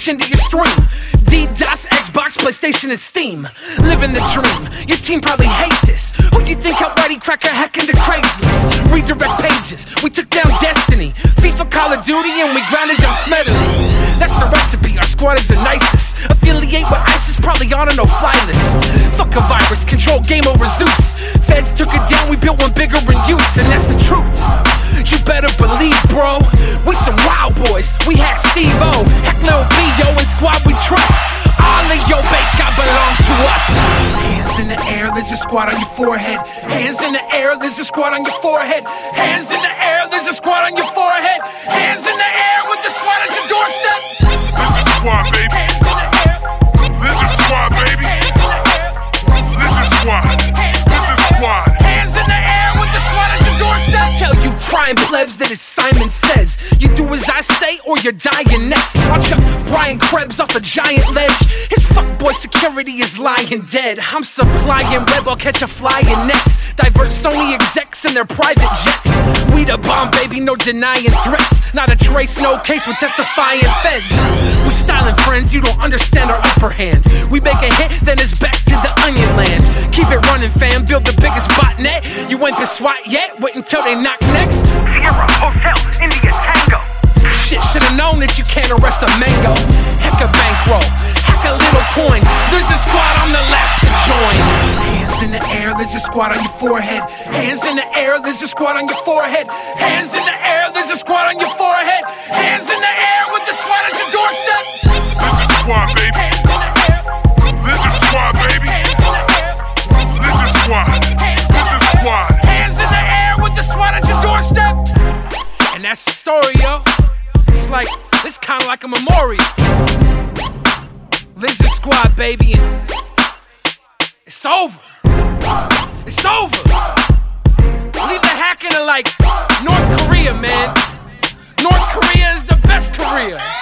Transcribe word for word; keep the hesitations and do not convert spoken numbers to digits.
push into your stream. D-DOS, Xbox, PlayStation, and Steam. Living the dream. Your team probably hate this. Who you think helped Roddy Cracker hack into Craigslist? Redirect pages. We took down Destiny, FIFA, Call of Duty, and we grounded them Smedley. That's the recipe. Our squad is the nicest. Affiliate with ISIS, probably on a no-fly list. Fuck a virus, control game over Zeus. Feds took it down, we built one bigger in use, and that's the truth. You better believe, bro. We some wild boys. We hack Steve-O, hack Lil B, yo, and squad we trust. All of your base got belong to us. Hands in the air, Lizard Squad on your forehead. Hands in the air, Lizard Squad on your forehead. Hands in the air, Lizard Squad on your forehead. Hands in the air with the squad at your doorstep. Lizard Squad, baby. Lizard Squad, baby. Lizard Squad. Lizard Squad. Hands in the air with the squad at your doorstep. Tell you crime plebs that it's Simon Says. You do as I say or you're dying next. I'll chuck Brian Krebs off a giant ledge. His fuckboy security is lying dead. I'm supplying web, I'll catch a flying nets. Divert Sony execs in their private jets. We the bomb, baby, no denying threats. Not a trace, no case with testifying feds. We styling friends, you don't understand our upper hand. We make a hit, then it's back to the onion land. Keep it running, fam, build the biggest botnet. You ain't been SWAT yet, wait until they knock next. Sierra, Hotel, India, Tango. Shit, should've known that you can't arrest a mango. Heck a bankroll, heck a little coin. Lizard Squad, I'm the last to join. Hands in the air, Lizard Squad on your forehead. Hands in the air, Lizard Squad on your forehead. Hands in the air, Lizard Squad on your forehead. Hands in the air with the squad at your doorstep. Lizard Squad, baby. Lizard Squad, baby. Lizard Squad. Lizard Squad. Hands in the air with the squad at your doorstep. And that's the story, yo. It's like, it's kinda like a memorial. Lizard Squad, baby, and it's over. It's over. Leave the hacking to like North Korea, man. North Korea is the best Korea.